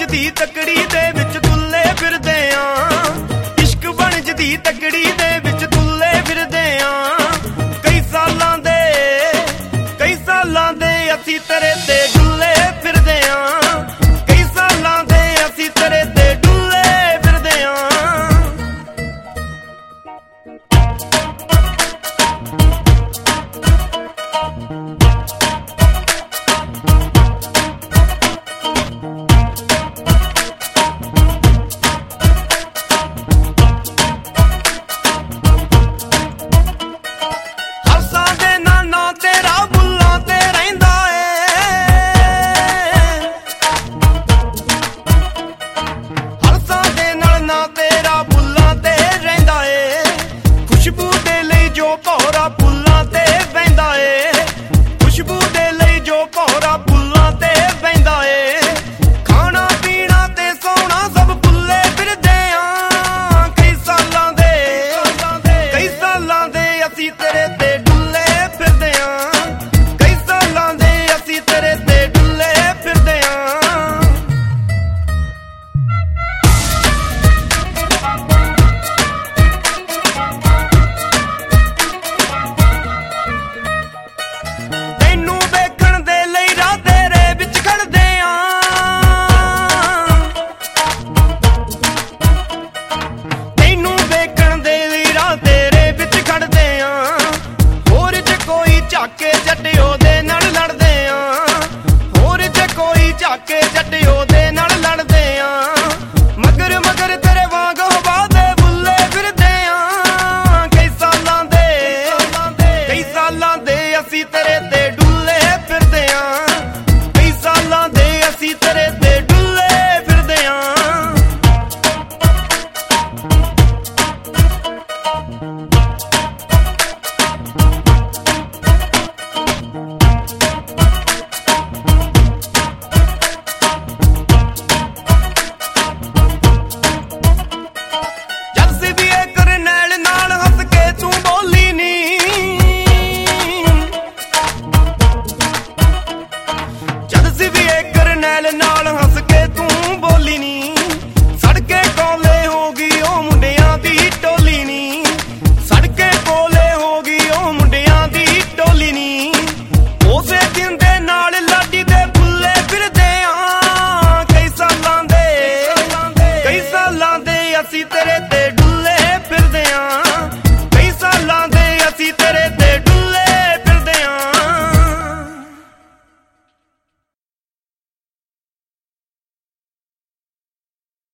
ਜਦੀ ਤਕੜੀ ਦੇ ਵਿੱਚ ਤੁੱਲੇ ਫਿਰਦੇ ਆਂ, ਇਸ਼ਕ ਬਣ ਜਦੀ ਤਕੜੀ ਦੇ ਵਿੱਚ ਤੁੱਲੇ ਫਿਰਦੇ ਆਂ। ਕਈ ਸਾਲਾਂ ਦੇ ਅਸੀਂ ਤੇਰੇ ਤੇ ਡੁੱਲੇ ਫਿਰਦੇ ਆਂ, ਕਈ ਸਾਲਾਂ ਦੇ ਅਸੀਂ ਤੇਰੇ ਤੇ ਡੁੱਲੇ ਫਿਰਦੇ ਆਂ। ਅਸੀਂ ਤੇਰੇ ਤੇ